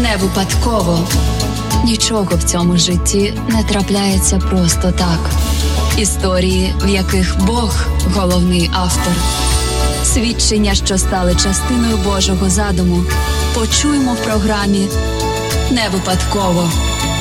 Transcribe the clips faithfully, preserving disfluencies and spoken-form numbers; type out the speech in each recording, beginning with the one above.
Не випадково. Нічого в цьому житті не трапляється просто так. Історії, в яких Бог – головний автор. Свідчення, що стали частиною Божого задуму, почуємо в програмі «Не випадково».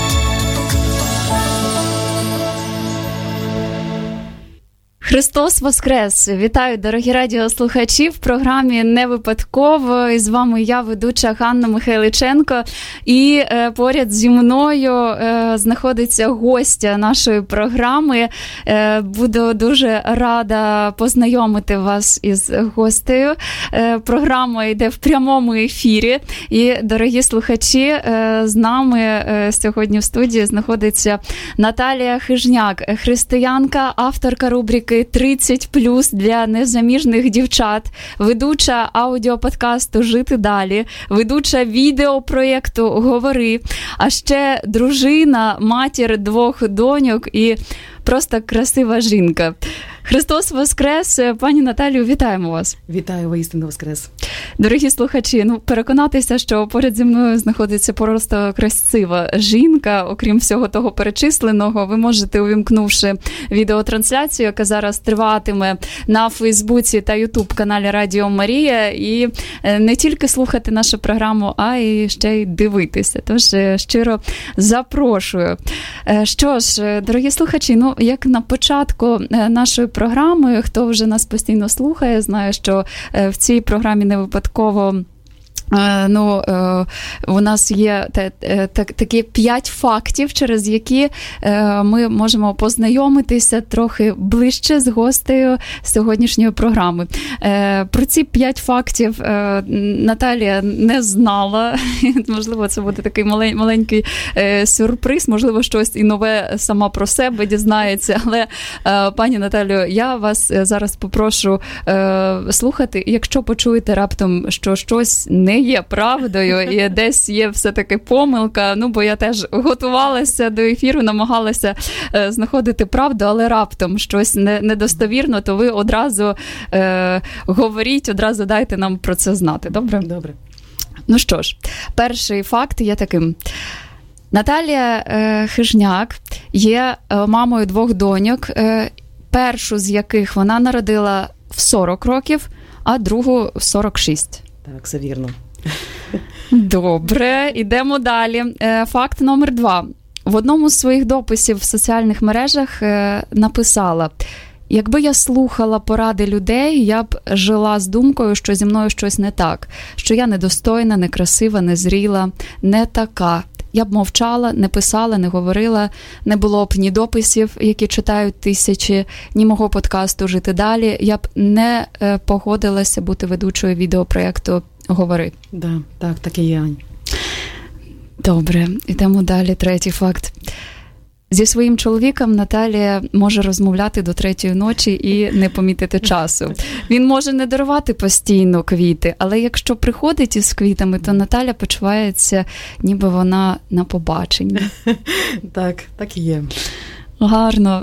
Христос Воскрес! Вітаю, дорогі радіослухачі, в програмі «Не випадково». І з вами я, ведуча Ганна Михайличенко. І е, поряд зі мною е, знаходиться гостя нашої програми. Е, буду дуже рада познайомити вас із гостею. Е, програма йде в прямому ефірі. І, дорогі слухачі, е, з нами е, сьогодні в студії знаходиться Наталія Хижняк, християнка, авторка рубрики тридцять плюс для незаміжних дівчат, ведуча аудіоподкасту «Жити далі», ведуча відеопроєкту «Говори», а ще дружина, матір двох доньок і просто красива жінка. Христос Воскрес! Пані Наталію, вітаємо вас. Вітаю, воістину Воскрес. Дорогі слухачі, ну переконатися, що поряд зі мною знаходиться просто красива жінка, окрім всього того перечисленого, ви можете, увімкнувши відеотрансляцію, яка зараз триватиме на Фейсбуці та Ютуб-каналі Радіо Марія, і не тільки слухати нашу програму, а й ще й дивитися. Тож щиро запрошую. Що ж, дорогі слухачі, ну як на початку нашої програми, хто вже нас постійно слухає, знає, що в цій програмі не випадково ну, у нас є такі п'ять фактів, через які ми можемо познайомитися трохи ближче з гостею сьогоднішньої програми. Про ці п'ять фактів Наталія не знала. Можливо, це буде такий маленький сюрприз, можливо, щось і нове сама про себе дізнається. Але, пані Наталію, я вас зараз попрошу слухати. Якщо почуєте раптом, що щось не є правдою і десь є все-таки помилка, ну, бо я теж готувалася до ефіру, намагалася е, знаходити правду, але раптом щось не, недостовірно, то ви одразу е, говоріть, одразу дайте нам про це знати. Добре? Добре. Ну що ж, перший факт є таким. Наталія е, Хижняк є е, мамою двох доньок, е, першу з яких вона народила в сорок років, а другу в сорок шість. Так, все вірно. Добре, ідемо далі. Факт номер два. В одному з своїх дописів в соціальних мережах написала: якби я слухала поради людей, я б жила з думкою, що зі мною щось не так, що я недостойна, некрасива, незріла, не така. Я б мовчала, не писала, не говорила, не було б ні дописів, які читають тисячі, ні мого подкасту «Жити далі». Я б не погодилася бути ведучою відеопроєкту «Говори». Да, так, так і є, Ань. Добре, йдемо далі. Третій факт. Зі своїм чоловіком Наталія може розмовляти до третьої ночі і не помітити часу. Він може не дарувати постійно квіти, але якщо приходить із квітами, то Наталя почувається, ніби вона на побаченні. Так, так і є. Гарно.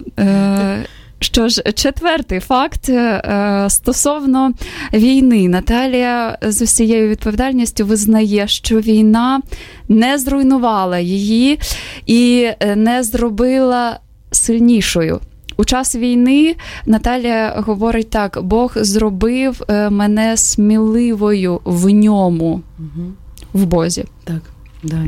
Що ж, четвертий факт стосовно війни. Наталія з усією відповідальністю визнає, що війна не зруйнувала її і не зробила сильнішою. У час війни Наталія говорить так: Бог зробив мене сміливою в ньому, угу. в Бозі. Так, да.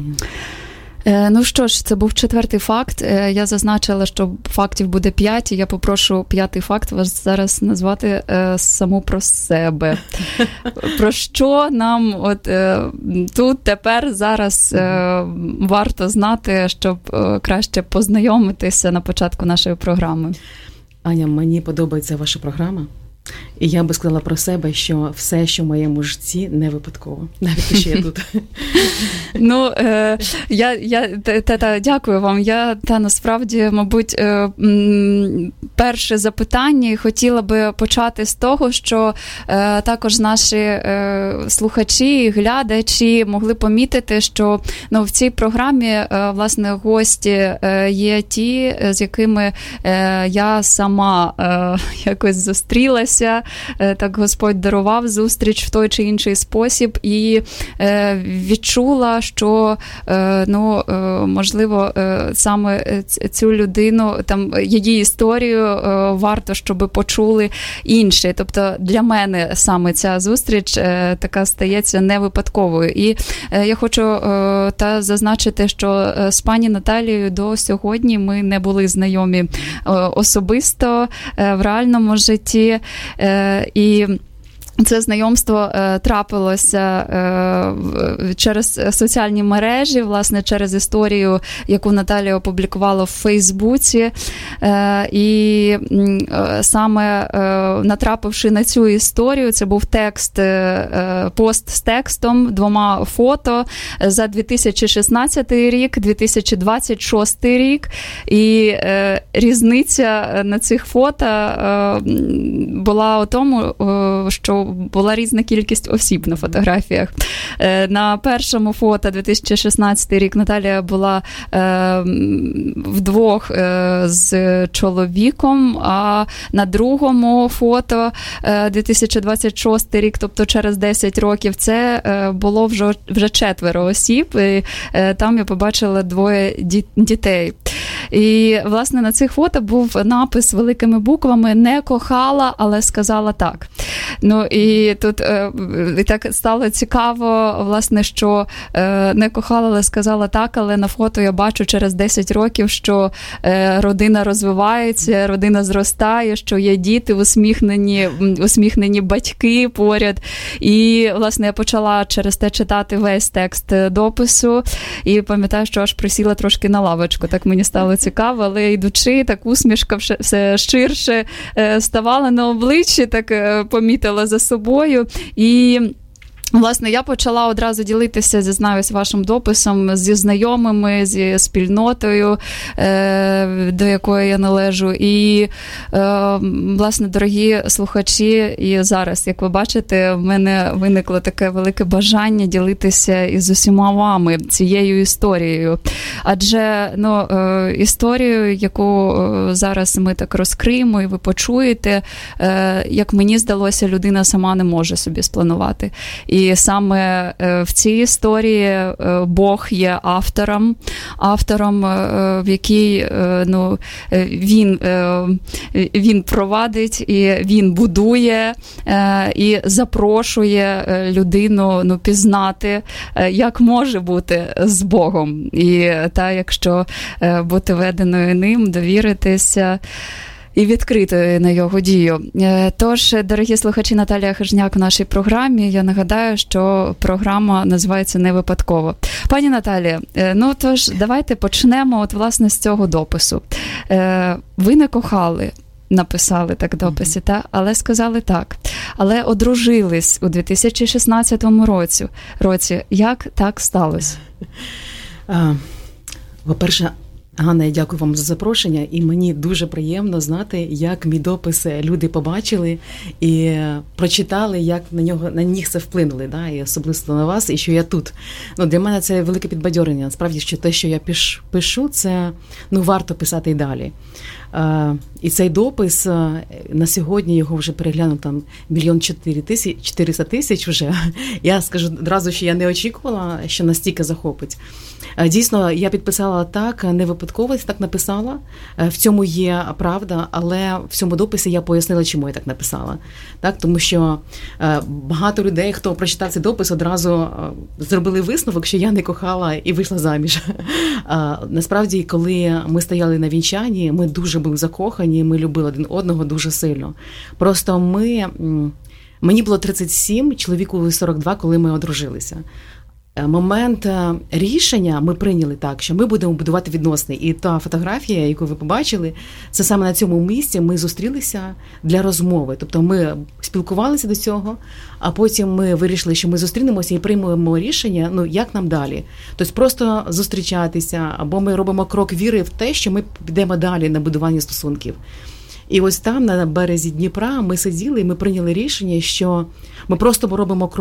Ну що ж, це був четвертий факт. Я зазначила, що фактів буде п'ять, і я попрошу п'ятий факт вас зараз назвати е, саму про себе. Про що нам от е, тут, тепер, зараз е, варто знати, щоб е, краще познайомитися на початку нашої програми? Аня, мені подобається ваша програма. І я би сказала про себе, що все, що в моєму житті, не випадково. Навіть що я тут. Ну, е, я, я та, та, дякую вам. Я та насправді, мабуть, е, м, перше запитання хотіла би почати з того, що е, також наші е, слухачі і глядачі могли помітити, що ну, в цій програмі, е, власне, гості е, є ті, з якими е, я сама е, якось зустрілася зустрітися, так Господь дарував зустріч в той чи інший спосіб, і відчула, що, ну, можливо, саме цю людину, там, її історію варто, щоб почули інші. Тобто для мене саме ця зустріч така стається не випадковою. І я хочу та зазначити, що з пані Наталією до сьогодні ми не були знайомі особисто в реальному житті. І це знайомство е, трапилося е, через соціальні мережі, власне, через історію, яку Наталія опублікувала в Фейсбуці. Е, і е, саме е, натрапивши на цю історію, це був текст, е, пост з текстом, двома фото за дві тисячі шістнадцятий рік, дві тисячі двадцять шостий рік. І е, різниця на цих фото е, була у тому, е, що була різна кількість осіб на фотографіях. На першому фото дві тисячі шістнадцятий рік Наталія була е, вдвох е, з чоловіком, а на другому фото е, дві тисячі двадцять шостий рік, тобто через десять років, це е, було вже, вже четверо осіб, і е, там я побачила двоє ді, дітей. І, власне, на цих фото був напис великими буквами «Не кохала, але сказала так». Ну, і тут е, і так стало цікаво, власне, що е, не кохала, але сказала так, але на фото я бачу через десять років, що е, родина розвивається, родина зростає, що є діти, усміхнені, усміхнені батьки поряд. І, власне, я почала через те читати весь текст допису, і пам'ятаю, що аж присіла трошки на лавочку, так мені стало цікаво, але йдучи, так усмішка все ширше ставала на обличчі, так помітила за собою. І, власне, я почала одразу ділитися, зізнаюсь, вашим дописом зі знайомими, зі спільнотою, до якої я належу. І, власне, дорогі слухачі, і зараз, як ви бачите, в мене виникло таке велике бажання ділитися із усіма вами цією історією. Адже, ну, історію, яку зараз ми так розкриємо і ви почуєте, як мені здалося, людина сама не може собі спланувати. І саме в цій історії Бог є автором, автором, в якій, ну, він, він провадить, і він будує, і запрошує людину, ну, пізнати, як може бути з Богом. І та, якщо бути веденою ним, довіритися і відкритою на його дію. Тож, дорогі слухачі, Наталія Хижняк в нашій програмі. Я нагадаю, що програма називається «Не випадково». Пані Наталія, ну тож давайте почнемо от, власне, з цього допису. Ви не кохали, написали так в дописі, та? Але сказали так. Але одружились у дві тисячі шістнадцятому році. році. Як так сталося? А, по-перше, Ганна, я дякую вам за запрошення, і мені дуже приємно знати, як мій допис люди побачили і прочитали, як на нього, на них це вплинули, да, і особливо на вас, і що я тут. Ну, для мене це велике підбадьорення. Насправді, що те, що я пиш, пишу, це, ну, варто писати і далі. Uh, і цей допис, uh, на сьогодні його вже переглянув там мільйон чотириста тисяч вже. Я скажу одразу, що я не очікувала, що настільки захопить. Uh, дійсно, я підписала так, не випадково так написала. Uh, в цьому є правда, але в цьому дописі я пояснила, чому я так написала. Так, тому що uh, багато людей, хто прочитав цей допис, одразу uh, зробили висновок, що я не кохала і вийшла заміж. Uh, насправді, коли ми стояли на вінчанні, ми дуже були закохані, ми любили один одного дуже сильно. Просто ми, мені було тридцять сім, чоловіку сорок два, коли ми одружилися. Момент рішення ми прийняли так, що ми будемо будувати відносини. І та фотографія, яку ви побачили, це саме на цьому місці ми зустрілися для розмови. Тобто ми спілкувалися до цього, а потім ми вирішили, що ми зустрінемося і приймемо рішення, ну, як нам далі. Тобто просто зустрічатися, або ми робимо крок віри в те, що ми підемо далі на будування стосунків. І ось там, на березі Дніпра, ми сиділи і ми прийняли рішення, що ми просто робимо крок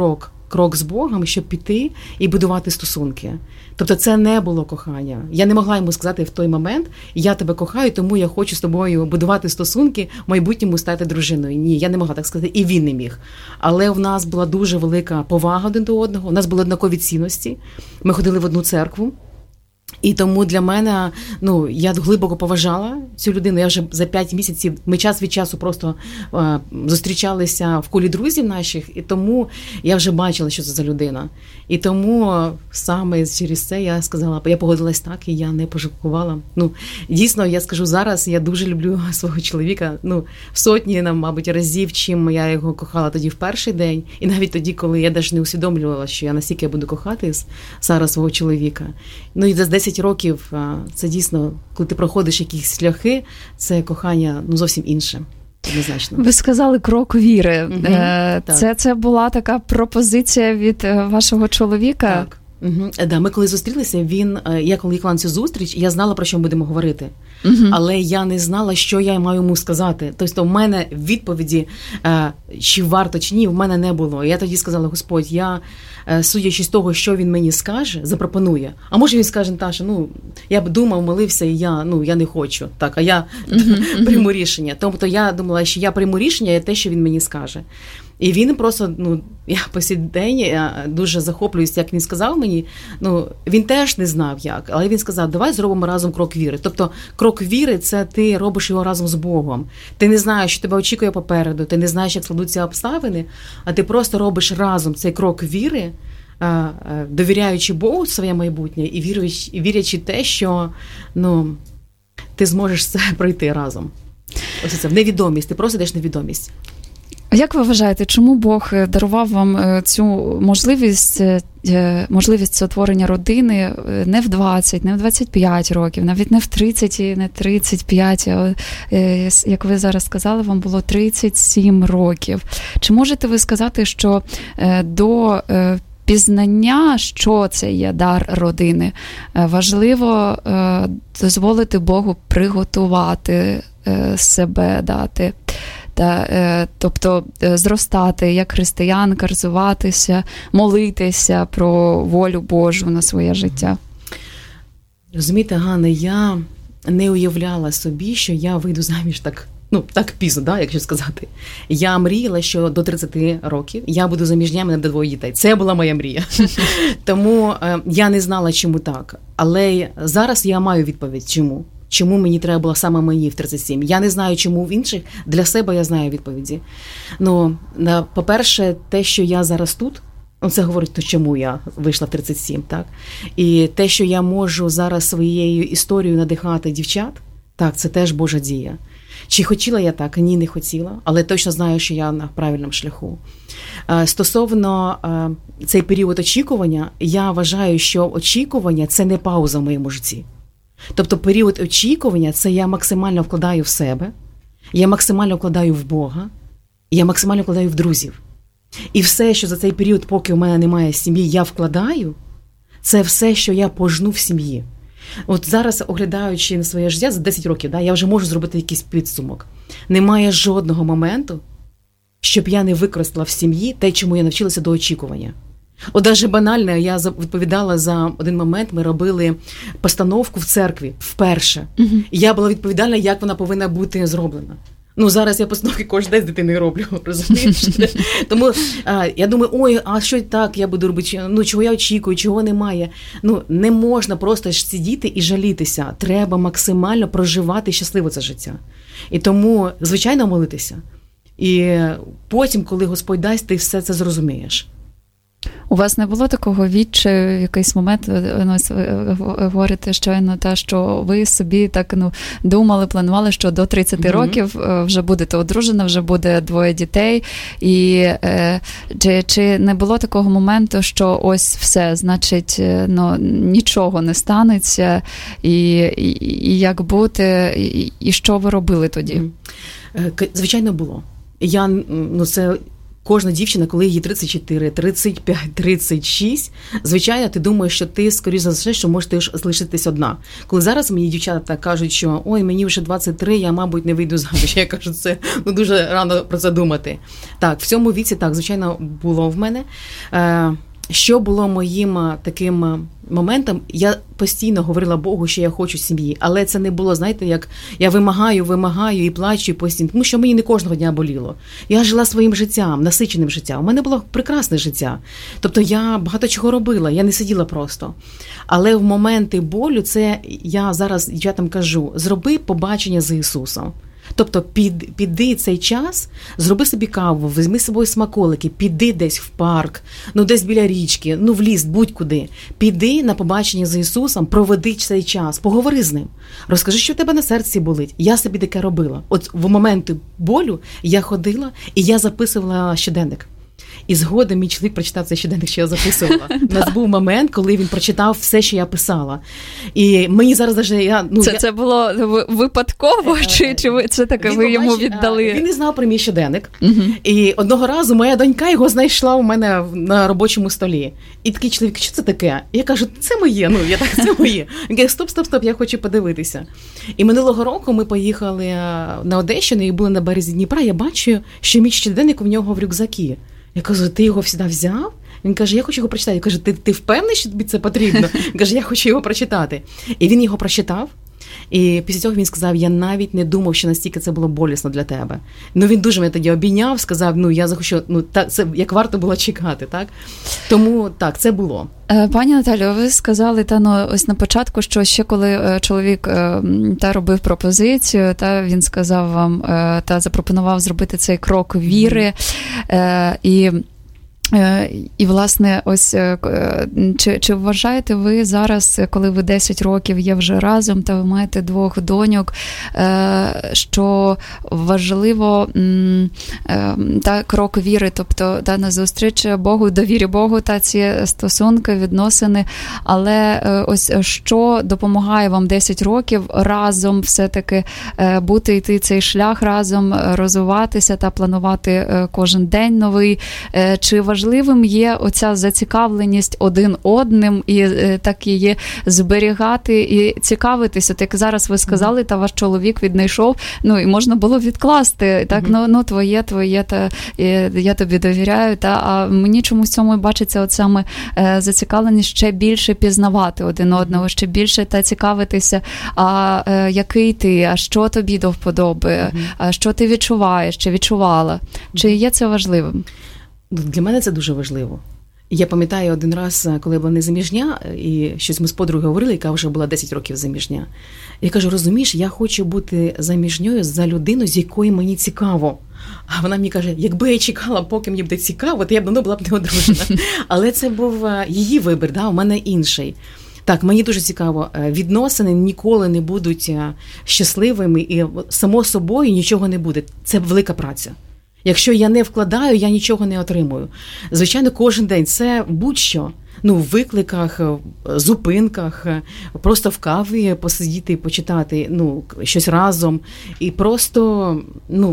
крок з Богом, щоб піти і будувати стосунки. Тобто це не було кохання. Я не могла йому сказати в той момент, я тебе кохаю, тому я хочу з тобою будувати стосунки, в майбутньому стати дружиною. Ні, я не могла так сказати, і він не міг. Але в нас була дуже велика повага один до одного, у нас були однакові цінності, ми ходили в одну церкву. І тому для мене, ну, я глибоко поважала цю людину. Я вже за п'ять місяців, ми час від часу просто е, зустрічалися в колі друзів наших, і тому я вже бачила, що це за людина. І тому саме через це я сказала, я погодилась так, і я не пожалкувала. Ну, дійсно, я скажу зараз, я дуже люблю свого чоловіка, ну, в сотні, мабуть, разів, чим я його кохала тоді в перший день. І навіть тоді, коли я навіть не усвідомлювала, що я настільки я буду кохати зараз свого чоловіка. Ну, і за десять років це дійсно, коли ти проходиш якісь шляхи, це кохання, ну, зовсім інше. Однозначно. Ви сказали крок віри. Угу, це, це була така пропозиція від вашого чоловіка? Так. Угу. Да, ми коли зустрілися, він, я коли їхала на цю зустріч, я знала, про що ми будемо говорити. Угу. Але я не знала, що я маю йому сказати. Тобто в мене відповіді, чи варто, чи ні, в мене не було. Я тоді сказала, Господь, я, судячи з того, що він мені скаже, запропонує. А може він скаже, Наташа, ну, я б думав, молився, і я, ну, я не хочу. Так, а я угу. прийму рішення. Тобто я думала, що я прийму рішення, і те, що він мені скаже. І він просто, ну, я по сей день я дуже захоплююсь, як він сказав мені, ну, він теж не знав як, але він сказав, давай зробимо разом крок віри. Тобто крок віри – це ти робиш його разом з Богом. Ти не знаєш, що тебе очікує попереду, ти не знаєш, як складуться обставини, а ти просто робиш разом цей крок віри, довіряючи Богу своє майбутнє і віруючи, і вірячи те, що, ну, ти зможеш це пройти разом. Ось це в невідомість, ти просто йдеш в невідомість. Як ви вважаєте, чому Бог дарував вам цю можливість, можливість сотворення родини не в двадцять, не в двадцять п'ять років, навіть не в тридцять, не тридцять п'ять, а, як ви зараз сказали, вам було тридцять сім років. Чи можете ви сказати, що до пізнання, що це є дар родини, важливо дозволити Богу приготувати себе, дати, та, тобто зростати як християнка, розвиватися, молитися про волю Божу на своє життя? Розумієте, Ганна, я не уявляла собі, що я вийду заміж так, ну, так пізно, да, якщо сказати. Я мріяла, що до тридцяти років я буду заміжня, мене буде двоє дітей. Це була моя мрія. Тому е, я не знала, чому так. Але зараз я маю відповідь, чому. Чому мені треба було саме мені в тридцять сім. Я не знаю, чому в інших. Для себе я знаю відповіді. Ну, по-перше, те, що я зараз тут, це говорить, то чому я вийшла в тридцять сім, так? І те, що я можу зараз своєю історією надихати дівчат, так, це теж Божа дія. Чи хотіла я так? Ні, не хотіла, але точно знаю, що я на правильному шляху. Стосовно цей період очікування, я вважаю, що очікування – це не пауза в моєму житті. Тобто період очікування – це я максимально вкладаю в себе, я максимально вкладаю в Бога, я максимально вкладаю в друзів. І все, що за цей період, поки у мене немає сім'ї, я вкладаю, це все, що я пожну в сім'ї. От зараз, оглядаючи на своє життя за десять років, да, я вже можу зробити якийсь підсумок. Немає жодного моменту, щоб я не використала в сім'ї те, чому я навчилася до очікування. От навіть банально, я відповідала за один момент, ми робили постановку в церкві вперше. Угу. І я була відповідальна, як вона повинна бути зроблена. Ну, зараз я постановки кожен день з дитиною роблю, розумієш? Тому а, я думаю, ой, а що так я буду робити? Ну, чого я очікую, чого немає? Ну, не можна просто сидіти і жалітися. Треба максимально проживати щасливо це життя. І тому, звичайно, молитися. І потім, коли Господь дасть, ти все це зрозумієш. У вас не було такого відчаю в якийсь момент, ви говорите щойно те, що ви собі так, ну, думали, планували, що до тридцяти mm-hmm. років вже будете одружена, вже буде двоє дітей, і е, чи, чи не було такого моменту, що ось все, значить, ну, нічого не станеться, і, і, і як бути, і, і що ви робили тоді? Mm-hmm. Звичайно, було. Я, ну, це кожна дівчина, коли їй тридцять чотири, тридцять п'ять, тридцять шість, звичайно, ти думаєш, що ти, скоріш за все, що можеш залишитись одна. Коли зараз мені дівчата кажуть, що ой, мені вже двадцять три, я, мабуть, не вийду заміж. Я кажу, це ну, дуже рано про це думати. Так, в цьому віці, так, звичайно, було в мене. Е, Що було моїм таким моментом, я постійно говорила Богу, що я хочу сім'ї, але це не було, знаєте, як я вимагаю, вимагаю і плачу постійно, тому що мені не кожного дня боліло. Я жила своїм життям, насиченим життям. У мене було прекрасне життя. Тобто я багато чого робила, я не сиділа просто. Але в моменти болю, це я зараз дівчатам кажу, зроби побачення з Ісусом. Тобто під, піди цей час, зроби собі каву, візьми з собою смаколики, піди десь в парк, ну десь біля річки, ну в ліс, будь-куди. Піди на побачення з Ісусом, проведи цей час, поговори з ним. Розкажи, що в тебе на серці болить. Я собі таке робила. От в моменти болю я ходила і я записувала щоденник. І згодом мій чоловік прочитав цей щоденник, що я записувала. У нас був момент, коли він прочитав все, що я писала. І мені зараз даже я ну це, я... це було випадково, чи чи ви це таке ви йому побачив, віддали? Він не знав про мій щоденник. Угу. І одного разу моя донька його знайшла у мене на робочому столі. І такий чоловік, що це таке? І я кажу, це моє. Ну я так, це моє. Він каже, стоп, стоп, стоп, я хочу подивитися. І минулого року ми поїхали на Одещину і були на березі Дніпра. Я бачу, що мій щоденник у нього в рюкзакі. Я кажу, ти його всюди взяв? Він каже, я хочу його прочитати. Я кажу, ти, ти впевнений, що тобі це потрібно? Він каже, я хочу його прочитати. І він його прочитав. І після цього він сказав, я навіть не думав, що настільки це було болісно для тебе. Ну, він дуже мене тоді обійняв, сказав, ну, я захочу, ну, так, це як варто було чекати, так? Тому, так, це було. Пані Наталю, ви сказали, та, ну, ось на початку, що ще коли чоловік та робив пропозицію, та він сказав вам, та запропонував зробити цей крок віри, mm-hmm. і І, власне, ось чи, чи вважаєте ви зараз, коли ви десять років є вже разом, та ви маєте двох доньок, що важливо та крок віри, тобто та назустріч Богу, довірі Богу та ці стосунки, відносини, але ось що допомагає вам десять років разом все-таки бути, йти цей шлях разом, розвиватися та планувати кожен день новий, чи важливо важливим є оця зацікавленість один одним і е, так її зберігати і цікавитися. От як зараз ви сказали, та ваш чоловік віднайшов, ну і можна було відкласти, так, mm-hmm. ну, ну твоє, твоє, та я тобі довіряю, та а мені чомусь в цьому бачиться от саме е, зацікавленість ще більше пізнавати один одного, ще більше та цікавитися, а е, який ти, а що тобі до вподоби, mm-hmm. а що ти відчуваєш, чи відчувала, mm-hmm. чи є це важливим? Для мене це дуже важливо. Я пам'ятаю один раз, коли я була незаміжня, і щось ми з подругою говорили, яка вже була десять років заміжня. Я кажу, розумієш, я хочу бути заміжньою за людину, з якою мені цікаво. А вона мені каже, якби я чекала, поки мені буде цікаво, то я б давно була б не одружена. Але це був її вибір, да, у мене інший. Так, мені дуже цікаво, відносини ніколи не будуть щасливими, і само собою нічого не буде. Це велика праця. Якщо я не вкладаю, я нічого не отримую. Звичайно, кожен день це будь-що. Ну, в викликах, зупинках, просто в каві посидіти і почитати, ну, щось разом. І просто, ну,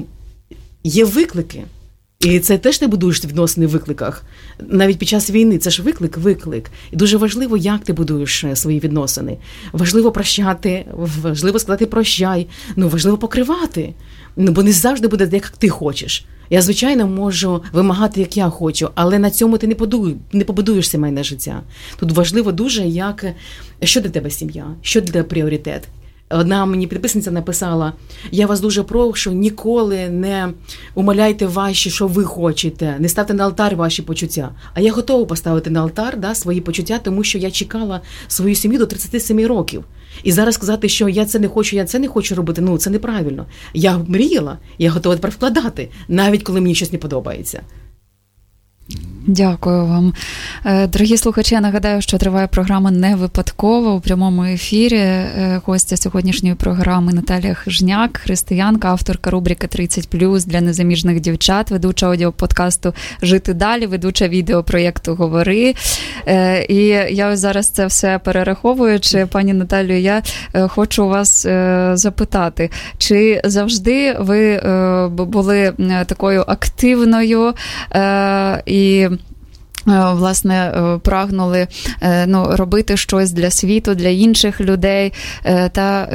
є виклики. І це теж ти будуєш відносини в викликах. Навіть під час війни це ж виклик, виклик. І дуже важливо, як ти будуєш свої відносини. Важливо прощати, важливо сказати прощай, ну, важливо покривати. Ну, бо не завжди буде, як ти хочеш. Я, звичайно, можу вимагати, як я хочу, але на цьому ти не побудуєш, не побудуєш сімейне життя. Тут важливо дуже, як, що для тебе сім'я, що для тебе пріоритет. Одна мені підписниця написала, я вас дуже прошу, ніколи не умаляйте ваші, що ви хочете, не ставте на алтар ваші почуття. А я готова поставити на алтар, да, свої почуття, тому що я чекала свою сім'ю до тридцяти семи років. І зараз сказати, що я це не хочу, я це не хочу робити, ну це неправильно. Я мріяла, я готова тепер вкладати, навіть коли мені щось не подобається. Дякую вам. Дорогі слухачі, я нагадаю, що триває програма «Не випадково» у прямому ефірі. Гостя сьогоднішньої програми Наталія Хижняк, християнка, авторка рубрики тридцять плюс для незаміжних дівчат, ведуча аудіоподкасту «Жити далі», ведуча відеопроєкту «Говори». І я ось зараз це все перераховуючи, пані Наталію, я хочу вас запитати, чи завжди ви були такою активною і власне, прагнули ну, робити щось для світу, для інших людей. Та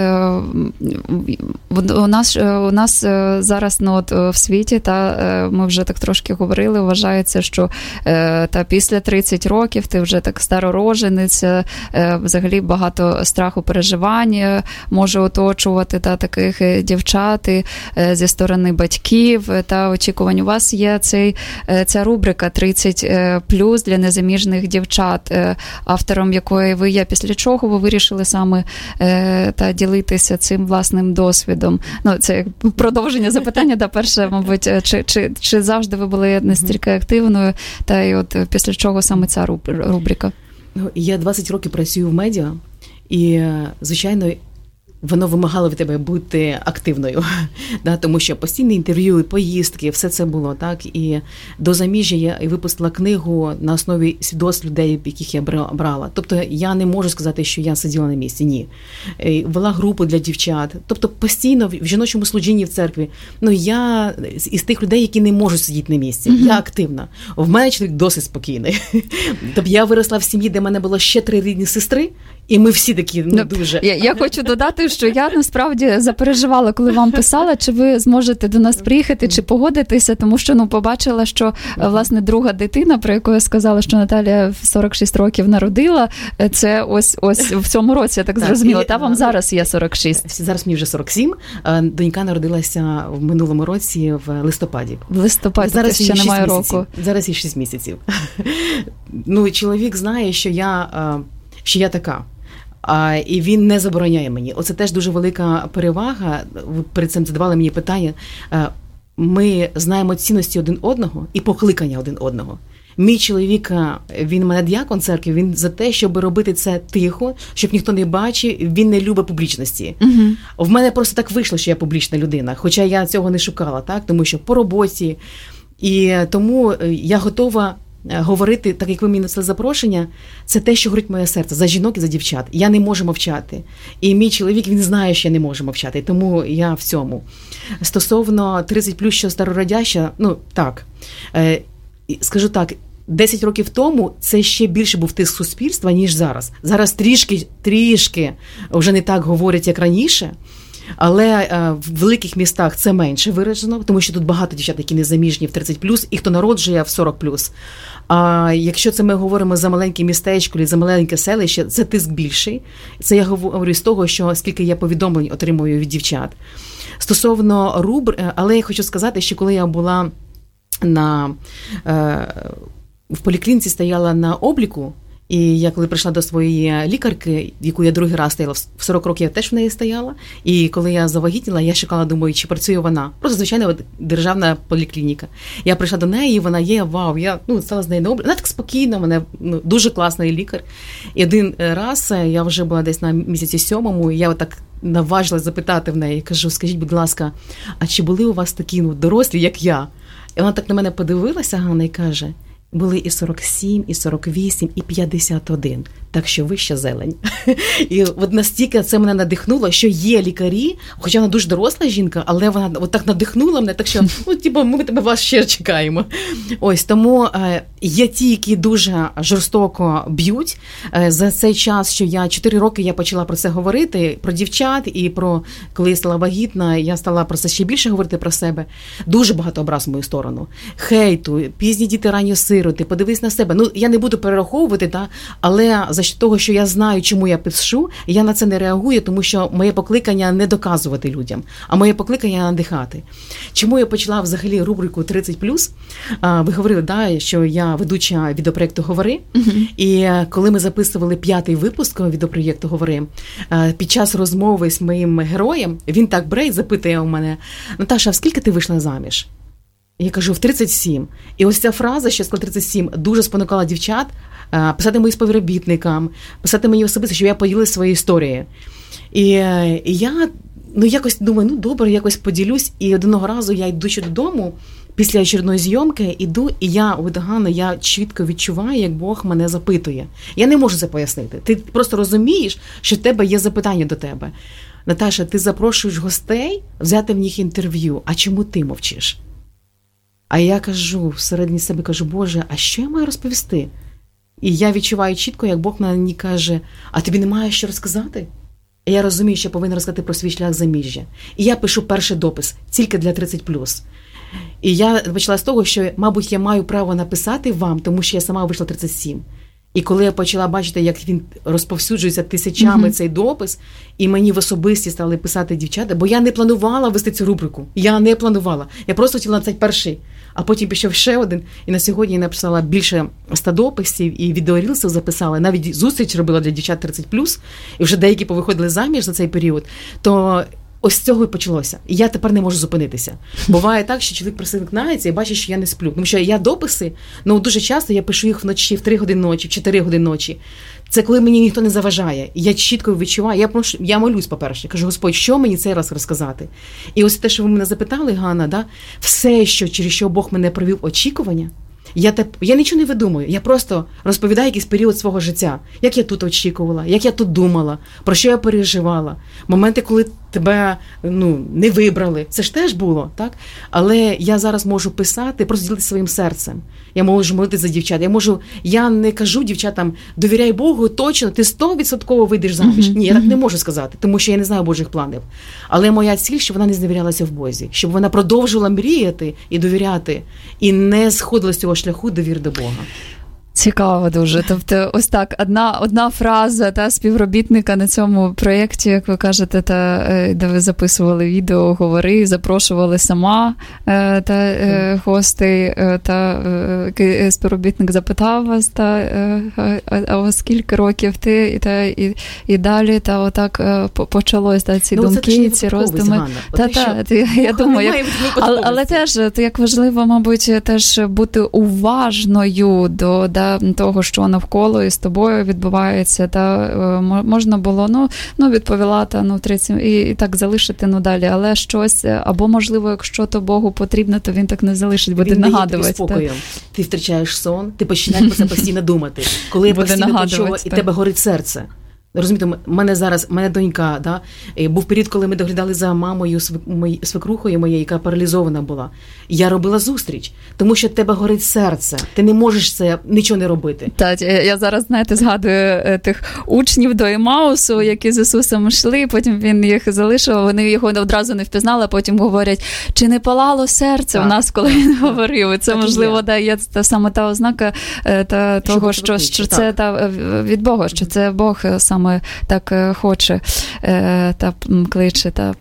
у нас, у нас зараз ну, от, в світі, та ми вже так трошки говорили, вважається, що та після тридцять років ти вже так старорожениця, взагалі багато страху, переживань може оточувати та таких дівчат зі сторони батьків та очікувань. У вас є цей, ця рубрика тридцять плюс для незаміжних дівчат, автором якої ви є, після чого ви вирішили саме та ділитися цим власним досвідом. Ну, це продовження запитання, да, перше, мабуть, чи, чи, чи завжди ви були настільки активною, та й от після чого саме ця рубрика? Ну, я двадцять років працюю в медіа, і, звичайно, воно вимагало від тебе бути активною, да, тому що постійні інтерв'ю, поїздки, все це було, так, і до заміжжя я і випустила книгу на основі свідоцтв людей, яких я брала. Тобто я не можу сказати, що я сиділа на місці, ні. Вела групу для дівчат, тобто постійно в жіночому служінні в церкві. Ну, я із тих людей, які не можуть сидіти на місці, mm-hmm. я активна. В мене чоловік досить спокійний. Тобто я виросла в сім'ї, де в мене було ще три рідні сестри, і ми всі такі, ну, дуже. Я, я хочу додати, що я насправді запереживала, коли вам писала, чи ви зможете до нас приїхати, чи погодитися, тому що, ну, побачила, що, власне, друга дитина, про яку я сказала, що Наталія в сорок шість років народила, це ось, ось в цьому році, я так, так зрозуміла. Та вам зараз є сорок шість. Зараз мені вже сорок сім. Донька народилася в минулому році в листопаді. В листопаді, зараз ще немає року. Зараз їй шість місяців. Ну, чоловік знає, що я, що я така. А, і він не забороняє мені. Оце теж дуже велика перевага. Ви перед цим задавали мені питання. Ми знаємо цінності один одного і покликання один одного. Мій чоловік, він мене діакон церкви, він за те, щоб робити це тихо, щоб ніхто не бачив, він не любить публічності. Угу. В мене просто так вийшло, що я публічна людина, хоча я цього не шукала, так? Тому що по роботі. І тому я готова говорити, так як ви мені це запрошення, це те, що говорить моє серце, за жінок і за дівчат. Я не можу мовчати. І мій чоловік, він знає, що я не можу мовчати, тому я в цьому. Стосовно тридцять плюс, що старородяща, ну, так, е, скажу так, десять років тому це ще більше був тиск суспільства, ніж зараз. Зараз трішки, трішки вже не так говорять, як раніше, але в великих містах це менше виражено, тому що тут багато дівчат, які не заміжні в тридцять плюс, і хто народжує в сорок плюс. А якщо це ми говоримо за маленьке містечко, за маленьке селище, це тиск більший. Це я говорю з того, що скільки я повідомлень отримую від дівчат. Стосовно рубр, але я хочу сказати, що коли я була на, в поліклініці, стояла на обліку, і я коли прийшла до своєї лікарки, яку я другий раз стояла, в сорок років я теж в неї стояла, і коли я завагітніла, я чекала, думаю, чи працює вона. Просто, звичайно, державна поліклініка. Я прийшла до неї, і вона є, вау, я ну, стала з нею на облік. Вона так спокійно, мене ну, дуже класний лікар. І один раз, я вже була десь на місяці сьомому, і я отак наважилась запитати в неї, кажу, скажіть, будь ласка, а чи були у вас такі ну, дорослі, як я? І вона так на мене подивилася, Ганна, і каже, були і сорок сім, і сорок вісім, і п'ятдесят один. Так що ви ще зелень. І от настільки це мене надихнуло, що є лікарі, хоча вона дуже доросла жінка, але вона от так надихнула мене, так що, ну, типу, ми тебе вас ще чекаємо. Ось, тому е, є ті, які дуже жорстоко б'ють. Е, за цей час, що я, чотири роки я почала про це говорити, про дівчат, і про, коли я стала вагітна, я стала про це ще більше говорити про себе. Дуже багато образ в мою сторону. Хейту, пізні діти, ранні сироти, подивись на себе. Ну, я не буду перераховувати, та, але за того, що я знаю, чому я пишу, я на це не реагую, тому що моє покликання не доказувати людям, а моє покликання надихати. Чому я почала взагалі рубрику тридцять плюс? Ви говорили, да, що я ведуча відеопроєкту «Говори». Uh-huh. І коли ми записували п'ятий випуск відеопроєкту «Говори», під час розмови з моїм героєм, він так брейт запитує у мене, Наташа, а скільки ти вийшла заміж? Я кажу, в тридцять сім. І ось ця фраза, що я сказала тридцять сім, дуже спонукала дівчат писати моїм співробітникам, писати мені особисто, щоб я поділилася своєю історією. І, і я ну, якось думаю, ну добре, якось поділюсь. І одного разу я йдучи додому, після очередної зйомки, іду, і я, от, Ганна, я чітко відчуваю, як Бог мене запитує. Я не можу це пояснити. Ти просто розумієш, що в тебе є запитання до тебе. Наташа, ти запрошуєш гостей взяти в них інтерв'ю, а чому ти мовчиш? А я кажу, всередині себе кажу, Боже, а що я маю розповісти? І я відчуваю чітко, як Бог мені каже, а тобі немає що розказати? І я розумію, що я повинна розказати про свій шлях заміжжя. І я пишу перший допис, тільки для тридцять плюс. І я почала з того, що, мабуть, я маю право написати вам, тому що я сама вийшла тридцять сім. І коли я почала бачити, як він розповсюджується тисячами mm-hmm. цей допис, і мені в особисті стали писати дівчата, бо я не планувала вести цю рубрику. Я не планувала. Я просто хотіла написати перший, а потім пішов ще один. І на сьогодні я написала більше ста дописів і відеорілсів записала. Навіть зустріч робила для дівчат тридцять плюс, і вже деякі повиходили заміж за цей період. То ось з цього і почалося. І я тепер не можу зупинитися. Буває так, що чоловік просинається і бачить, що я не сплю. Тому що я дописи, ну дуже часто я пишу їх вночі, в три години ночі, в чотири години ночі. Це коли мені ніхто не заважає. І я чітко відчуваю, я, прошу, я молюсь, по-перше, кажу, Господь, що мені цей раз розказати? І ось те, що ви мене запитали, Ганна, да? Все, що, через що Бог мене провів очікування, Я, теп... я нічого не видумую, я просто розповідаю якийсь період свого життя. Як я тут очікувала, як я тут думала, про що я переживала. Моменти, коли тебе ну, не вибрали, це ж теж було, так? Але я зараз можу писати, просто ділитися своїм серцем. Я можу молитися за дівчат. Я можу, я не кажу дівчатам, довіряй Богу, точно, ти сто відсотків вийдеш заміж. Mm-hmm. Ні, я так не можу сказати, тому що я не знаю Божих планів. Але моя ціль, щоб вона не зневірялася в Бозі, щоб вона продовжувала мріяти і довіряти, і не сходила з цього шляху довір до Бога. Цікаво дуже. Тобто, ось так, одна, одна фраза та співробітника на цьому проєкті, як ви кажете, та, де ви записували відео, говори, запрошували сама та гостей, та співробітник запитав вас, та, а у скільки років ти, і, та, і, і далі, та отак почалось та, ці ну, думки, ці роздуми. Та, та, та, я думаю, як, але, але теж, як важливо, мабуть, теж бути уважною до, до того, що навколо і з тобою відбувається, та можна було, ну, ну відповіла, та, ну, тридцять, і, і так залишити, ну, далі, але щось, або, можливо, якщо то Богу потрібно, то він так не залишить, буде він нагадувати. Спокою. Ти втрачаєш сон, ти починаєш про це постійно думати. Коли я постійно почула, і тебе горить серце. Розумієте, мене зараз, мене донька, да, був період, коли ми доглядали за мамою, свекрухою моєю, яка паралізована була. Я робила зустріч, тому що в тебе горить серце. Ти не можеш це нічого не робити. Так, я зараз, знаєте, згадую тих учнів до Емаусу, які з Ісусом йшли, потім він їх залишив, вони його одразу не впізнали, а потім говорять, чи не палало серце так, у нас, коли так, він так, говорив. І це, так, можливо, є. Да, є та, саме та ознака та, того, що, що це та, від Бога, що це Бог сам ми так хоче та кличе. Та.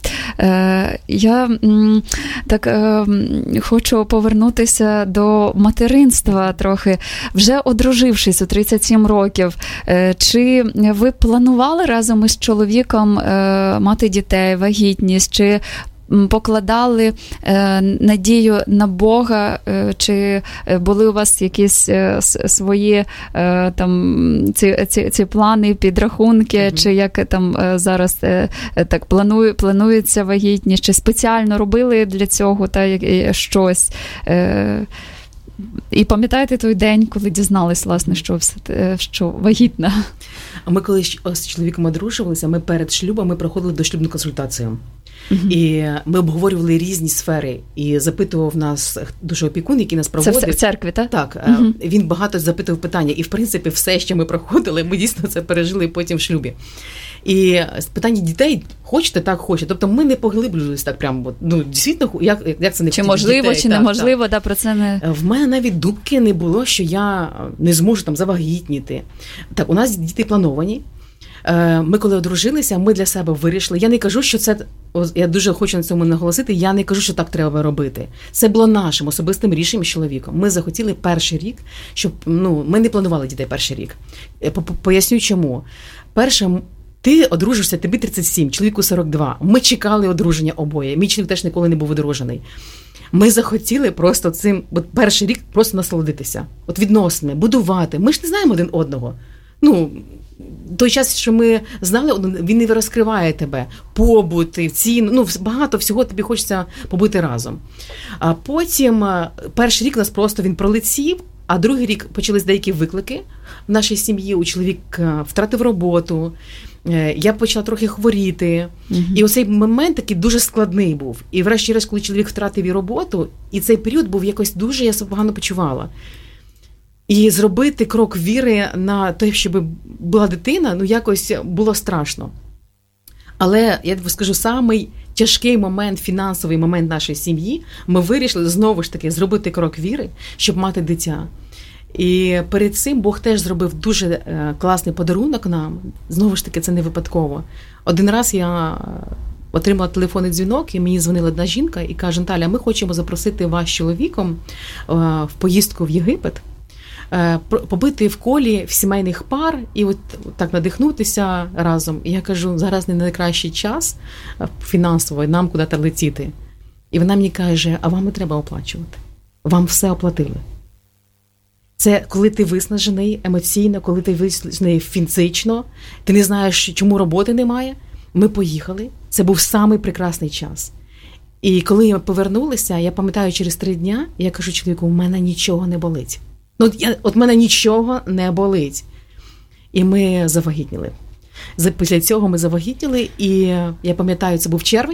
Я так хочу повернутися до материнства трохи. Вже одружившись у тридцять сім років, чи ви планували разом із чоловіком мати дітей, вагітність, чи покладали е, надію на Бога, е, чи були у вас якісь е, свої е, там ці, ці, ці плани, підрахунки, mm-hmm. чи як там е, зараз е, так планую, планується вагітність, чи спеціально робили для цього та е, щось? Е, І пам'ятаєте той день, коли дізнались, власне, що, що вагітна? А ми коли з чоловіком одружувалися, ми перед шлюбом ми проходили дошлюбну консультацію. Uh-huh. І ми обговорювали різні сфери. І запитував нас душоопікун, який нас проводив. Це в церкві, так? Так. Uh-huh. Він багато запитував питання. І, в принципі, все, що ми проходили, ми дійсно це пережили потім в шлюбі. І питання дітей, хочете, так хочете. Тобто ми не поглиблювалися так прямо. Ну, дійсно, як, як це не чи можливо, дітей, чи так, неможливо, так. Да, про це не... В мене навіть думки не було, що я не зможу там завагітніти. Так, у нас діти плановані. Ми коли одружилися, ми для себе вирішили. Я не кажу, що це, я дуже хочу на цьому наголосити, я не кажу, що так треба робити. Це було нашим особистим рішенням з чоловіком. Ми захотіли перший рік, щоб, ну, ми не планували дітей перший рік. Поясню чому. Перше, ти одружишся, тобі тридцять сім, чоловіку сорок два. Ми чекали одруження обоє. Мій чоловік теж ніколи не був одружений. Ми захотіли просто цим, от перший рік просто насолодитися. От відносини, будувати. Ми ж не знаємо один одного. Ну, той час, що ми знали, він не розкриває тебе. Побут, ціну, ну, багато всього тобі хочеться побути разом. А потім, перший рік нас просто він пролетів, а другий рік почались деякі виклики в нашій сім'ї. У чоловік втратив роботу, я почала трохи хворіти. Угу. І оцей момент такий дуже складний був. І врешті-решт, коли чоловік втратив і роботу, і цей період був якось дуже, я себе погано почувала. І зробити крок віри на те, щоб була дитина, ну якось було страшно. Але, я тобі скажу, самий тяжкий момент, фінансовий момент нашої сім'ї, ми вирішили знову ж таки зробити крок віри, щоб мати дитя. І перед цим Бог теж зробив дуже класний подарунок нам. Знову ж таки, це не випадково. Один раз я отримала телефонний дзвінок, і мені дзвонила одна жінка і каже: Наталя, ми хочемо запросити вас з чоловіком в поїздку в Єгипет, побити в колі в сімейних пар і от так надихнутися разом. І я кажу, зараз не найкращий час фінансово нам куди-то летіти. І вона мені каже, а вам не треба оплачувати. Вам все оплатили. Це коли ти виснажений емоційно, коли ти виснажений фізично, ти не знаєш, чому роботи немає. Ми поїхали. Це був самий прекрасний час. І коли ми повернулися, я пам'ятаю, через три дня, я кажу чоловіку, у мене нічого не болить. Ну, я, от мене нічого не болить. І ми завагітніли. Після цього ми завагітніли, і я пам'ятаю, це був червень.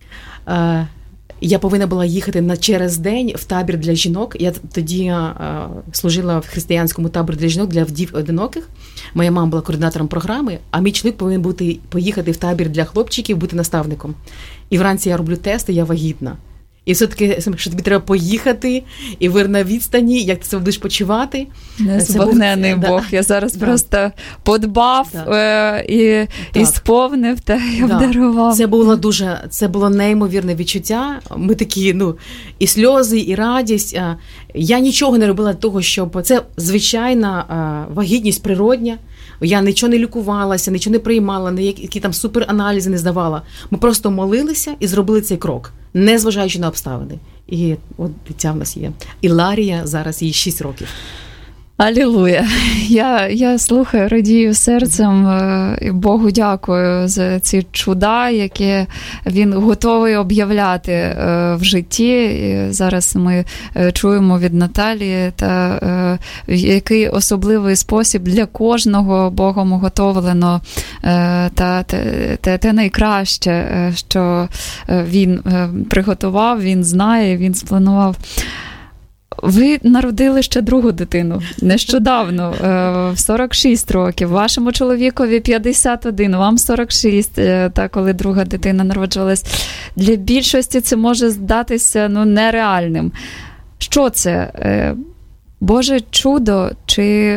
Я повинна була їхати на через день в табір для жінок. Я тоді а, служила в християнському таборі для жінок, для вдів одиноких. Моя мама була координатором програми, а мій чоловік повинен бути, поїхати в табір для хлопчиків, бути наставником. І вранці я роблю тести, я вагітна. І все-таки, що тобі треба поїхати, і ви на відстані, як ти себе будеш почувати. Незбагнений Бог. Да. Я зараз да. просто подбав да. і, і сповнив та і да. обдарував. Це було дуже, це було неймовірне відчуття. Ми такі, ну, і сльози, і радість. Я нічого не робила для того, щоб... Це звичайна вагітність природня. Я нічого не лікувалася, нічого не приймала, ніякі там супераналізи не здавала. Ми просто молилися і зробили цей крок, незважаючи на обставини. І от дитя в нас є. І Ларія, зараз їй шість років. Алілуя. Я, я слухаю, радію серцем, і Богу дякую за ці чуда, які Він готовий об'являти в житті. І зараз ми чуємо від Наталії, та який особливий спосіб для кожного Богом уготовлено та те, те найкраще, що Він приготував, Він знає, Він спланував. Ви народили ще другу дитину нещодавно, в сорок шість років. Вашому чоловікові п'ятдесят один, вам сорок шість, та коли друга дитина народжувалась. Для більшості це може здатися ну, нереальним. Що це? Боже чудо чи,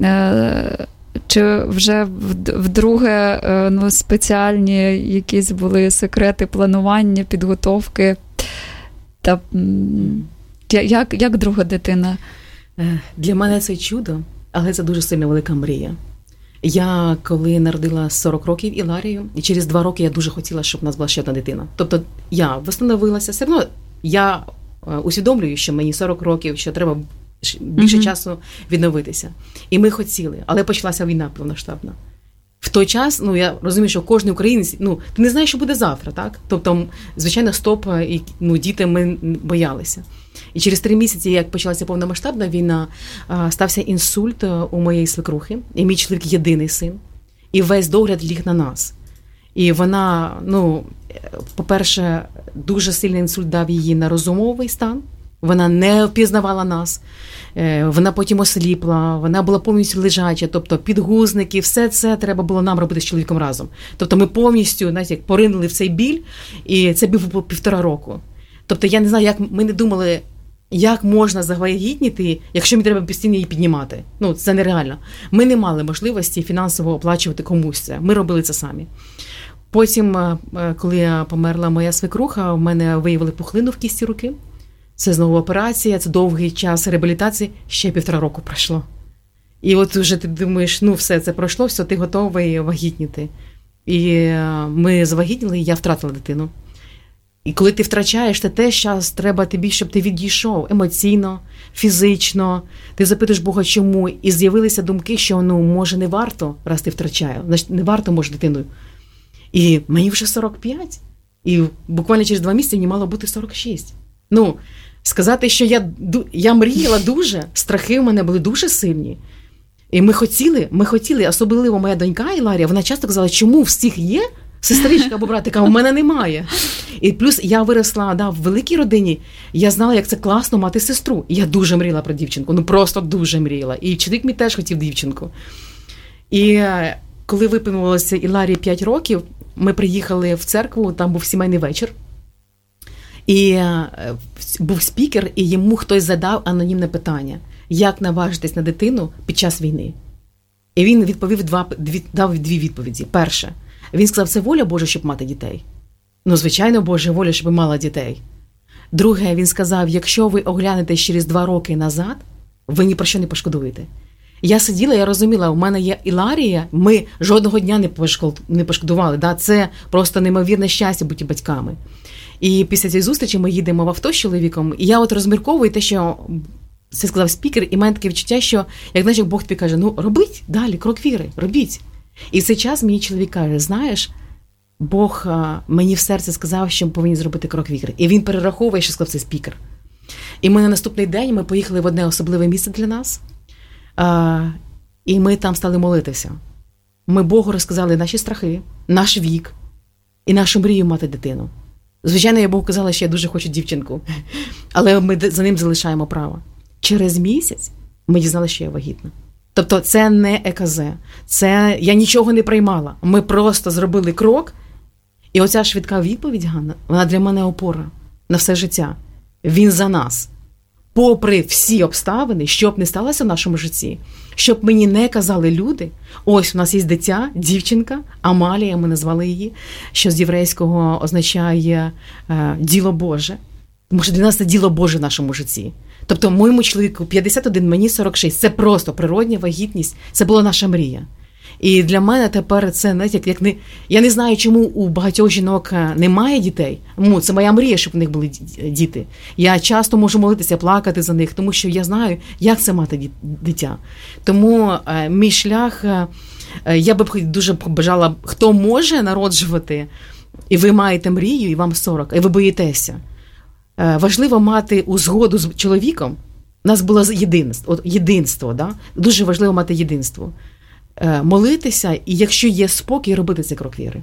чи вже вдруге ну, спеціальні якісь були секрети планування, підготовки та... Як, як друга дитина? Для мене це чудо, але це дуже сильно велика мрія. Я, коли народила сорок років Іларію, і через два роки я дуже хотіла, щоб у нас була ще одна дитина. Тобто я встановилася, все одно я усвідомлюю, що мені сорок років, що треба більше mm-hmm. часу відновитися. І ми хотіли, але почалася війна повномасштабна. В той час, ну, я розумію, що кожен українець, ну, ти не знаєш, що буде завтра, так? Тобто, звичайно, стоп, і, ну, діти ми боялися. І через три місяці, як почалася повномасштабна війна, стався інсульт у моєї свекрухи, і мій чоловік єдиний син, і весь догляд ліг на нас. І вона, ну, по-перше, дуже сильний інсульт дав її на розумовий стан, вона не впізнавала нас, вона потім осліпла, вона була повністю лежача, тобто підгузники, все це треба було нам робити з чоловіком разом. Тобто ми повністю, знаєте, поринули в цей біль, і це був півтора року. Тобто я не знаю, як ми не думали, як можна завагітніти, якщо мені треба постійно її піднімати. Ну, це нереально. Ми не мали можливості фінансово оплачувати комусь це. Ми робили це самі. Потім, коли померла моя свекруха, в мене виявили пухлину в кісті руки. Це знову операція, це довгий час реабілітації. Ще півтора року пройшло. І от вже ти думаєш, ну все, це пройшло, все, ти готовий вагітніти. І ми завагітніли, і я втратила дитину. І коли ти втрачаєш, це теж час треба тобі, щоб ти відійшов емоційно, фізично. Ти запитуєш Бога, чому. І з'явилися думки, що, ну, може, не варто, раз ти втрачаєш. Значить, не варто, може, дитиною. І мені вже сорок п'ять. І буквально через два місяці мені мало бути сорок шість. Ну, сказати, що я, я мріяла дуже, страхи в мене були дуже сильні. І ми хотіли, ми хотіли, особливо моя донька Іларія, вона часто казала, чому в всіх є сестричка або братика, а в мене немає. І плюс я виросла, да, в великій родині, я знала, як це класно мати сестру. І я дуже мріяла про дівчинку, ну просто дуже мріяла. І чоловік мій теж хотів дівчинку. І коли виповнилося Іларії п'ять років, ми приїхали в церкву, там був сімейний вечір. І був спікер, і йому хтось задав анонімне питання. Як наважитись на дитину під час війни? І він відповів два, дві, дав дві відповіді. Перше, він сказав, це воля Божа, щоб мати дітей. Ну, звичайно, Божа воля, щоб мала дітей. Друге, він сказав, якщо ви оглянетесь через два роки назад, ви ні про що не пошкодуєте. Я сиділа, я розуміла, у мене є Іларія, ми жодного дня не пошкодували. Да? Це просто неймовірне щастя бути батьками. І після цієї зустрічі ми їдемо в авто з чоловіком, і я от розмірковую те, що це сказав спікер, і в мене таке відчуття, що, як знаєш, Бог тобі каже, ну, робіть далі, крок віри, робіть. І в цей час мені чоловік каже, знаєш, Бог мені в серці сказав, що ми повинні зробити крок віри. І він перераховує, що сказав цей спікер. І ми на наступний день ми поїхали в одне особливе місце для нас, і ми там стали молитися. Ми Богу розказали наші страхи, наш вік і нашу мрію мати дитину. Звичайно, я Богу казала, що я дуже хочу дівчинку, але ми за ним залишаємо право. Через місяць ми дізналися, що я вагітна. Тобто це не ЕКЗ, це я нічого не приймала. Ми просто зробили крок, і оця швидка відповідь, Ганна, вона для мене опора на все життя. Він за нас. Попри всі обставини, що б не сталося в нашому житті, щоб мені не казали люди, ось у нас є дитя, дівчинка, Амалія, ми назвали її, що з єврейського означає е, «діло Боже». Тому що для нас це діло Боже в нашому житті. Тобто моєму чоловіку п'ятдесят один, мені сорок шість. Це просто природня вагітність. Це була наша мрія. І для мене тепер це, знаєте, як, як не... Я не знаю, чому у багатьох жінок немає дітей. Ну, це моя мрія, щоб у них були діти. Я часто можу молитися, плакати за них, тому що я знаю, як це мати дитя. Тому е, мій шлях, е, я би дуже бажала, хто може народжувати, і ви маєте мрію, і вам сорок, і ви боїтеся. Важливо мати узгоду з чоловіком. У нас було єдинство, от єдинство, да? Дуже важливо мати єдинство. Молитися, і якщо є спокій, робити цей крок віри.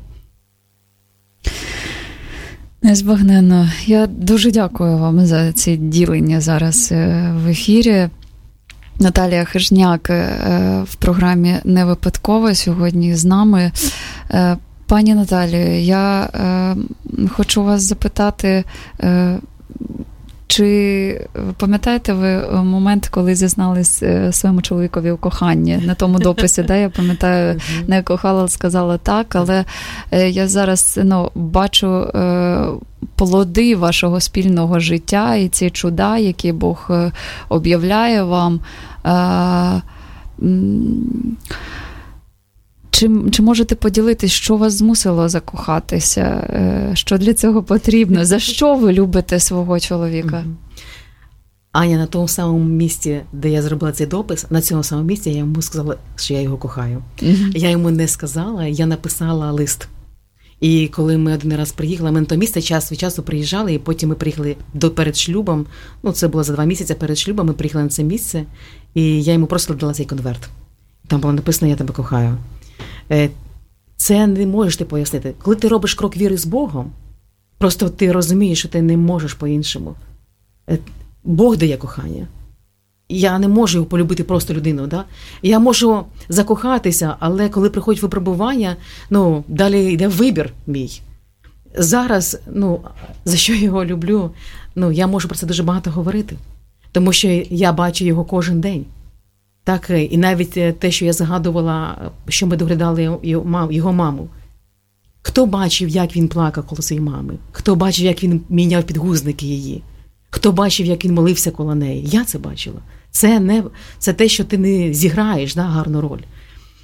Незбагненно. Я дуже дякую вам за ці ділення зараз в ефірі. Наталія Хижняк в програмі «Не випадково» сьогодні з нами. Пані Наталію, я хочу вас запитати, чи пам'ятаєте ви момент, коли зізнались своєму чоловікові у коханні? На тому дописі, да, я пам'ятаю, не кохала, сказала так, але я зараз ну, бачу плоди вашого спільного життя і ці чуда, які Бог об'являє вам. Чи, чи можете поділитись, що вас змусило закохатися? Що для цього потрібно? За що ви любите свого чоловіка? Аня, на тому самому місці, де я зробила цей допис, на цьому самому місці я йому сказала, що я його кохаю. Mm-hmm. Я йому не сказала, я написала лист. І коли ми один раз приїхали, ми на то місце час від часу приїжджали, і потім ми приїхали до перед шлюбом, ну це було за два місяці перед шлюбом, ми приїхали на це місце, і я йому просто дала цей конверт. Там було написано «Я тебе кохаю». Це не можеш ти пояснити. Коли ти робиш крок віри з Богом, просто ти розумієш, що ти не можеш по-іншому. Бог дає кохання. Я не можу його полюбити просто людину. Да? Я можу закохатися, але коли приходять випробування, ну, далі йде вибір мій. Зараз, ну, за що я його люблю, ну, я можу про це дуже багато говорити. Тому що я бачу його кожен день. Так, і навіть те, що я згадувала, що ми доглядали його маму. Хто бачив, як він плакав коло своєї мами? Хто бачив, як він міняв підгузники її? Хто бачив, як він молився коло неї? Я це бачила. Це, не, це те, що ти не зіграєш, да, гарну роль.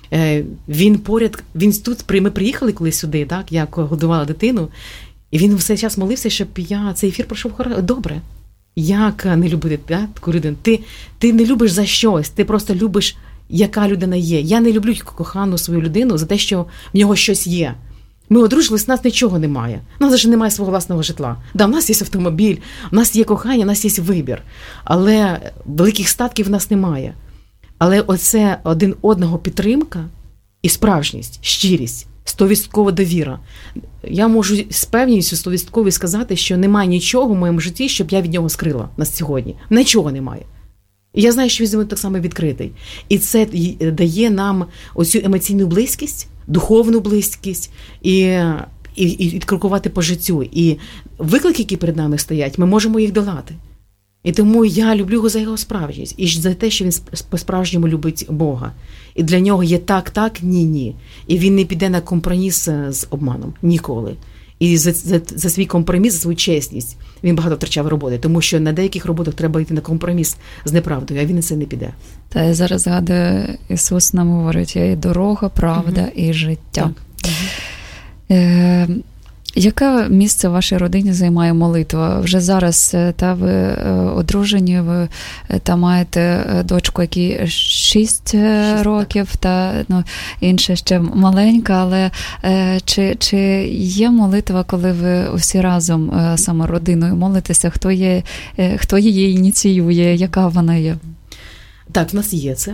Він поряд, він тут, ми приїхали колись сюди, так, я годувала дитину, і він все час молився, щоб я цей ефір пройшов добре. Як не любити таку людину? Ти, ти не любиш за щось, ти просто любиш, яка людина є. Я не люблю кохану свою людину за те, що в нього щось є. Ми одружились, у нас нічого немає. У нас навіть немає свого власного житла. Да, в нас є автомобіль, у нас є кохання, у нас є вибір. Але великих статків в нас немає. Але оце один одного підтримка і справжність, щирість, стовідсоткова довіра. Я можу з певністю стовідсотково сказати, що немає нічого в моєму житті, щоб я від нього скрила на сьогодні. Нічого немає. І я знаю, що він зі мною так само відкритий. І це дає нам оцю емоційну близькість, духовну близькість і, і, і крокувати по життю. І виклики, які перед нами стоять, ми можемо їх долати. І тому я люблю його за його справжність. І за те, що він по-справжньому любить Бога. І для нього є так, так, ні, ні. І він не піде на компроміс з обманом. Ніколи. І за, за, за свій компроміс, за свою чесність він багато втрачав роботи. Тому що на деяких роботах треба йти на компроміс з неправдою, а він на це не піде. Та я зараз згадую, Ісус нам говорить, я і дорога, правда, угу. і життя. Так. Е, Яке місце в вашій родині займає молитва? Вже зараз та ви одружені, ви та маєте дочку, якій шість років, та ну, інша ще маленька, але чи, чи є молитва, коли ви усі разом саме родиною молитеся? Хто є, хто її ініціює? Яка вона є? Так, в нас є це.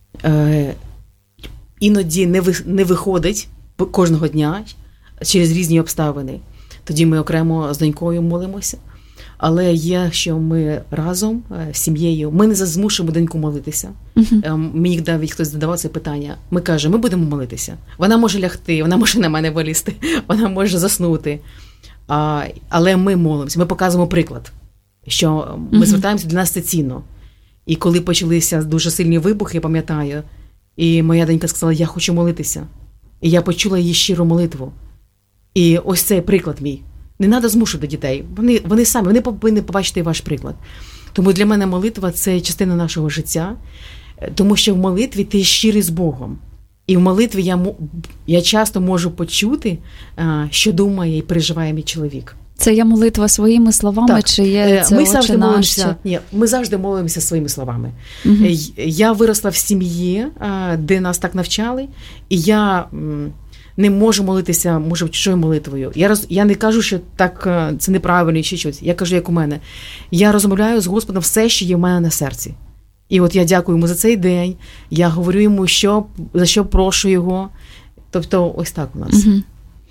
Іноді не, ви, не виходить кожного дня, через різні обставини. Тоді ми окремо з донькою молимося. Але є, що ми разом з сім'єю, ми не змушуємо доньку молитися. Uh-huh. Мені навіть хтось задавав це питання. Ми кажемо, ми будемо молитися. Вона може лягти, вона може на мене вилізти, вона може заснути. А, але ми молимося, ми показуємо приклад, що ми uh-huh. звертаємося, для нас це цінно. І коли почалися дуже сильні вибухи, я пам'ятаю, і моя донька сказала, я хочу молитися. І я почула її щиру молитву. І ось цей приклад мій. Не треба змушувати дітей. Вони, вони самі, вони повинні побачити ваш приклад. Тому для мене молитва – це частина нашого життя. Тому що в молитві ти щирий з Богом. І в молитві я, я часто можу почути, що думає і переживає мій чоловік. Це є молитва своїми словами, так. Чи є це ми завжди молимося, чи... Ні, ми завжди молимося своїми словами. Угу. Я виросла в сім'ї, де нас так навчали, і я не можу молитися, може, чужою молитвою. Я, роз, я не кажу, що так це неправильно чи щось. Я кажу, як у мене. Я розмовляю з Господом все, що є в мене на серці. І от я дякую йому за цей день, я говорю йому, що, за що прошу його. Тобто, ось так у нас. Угу.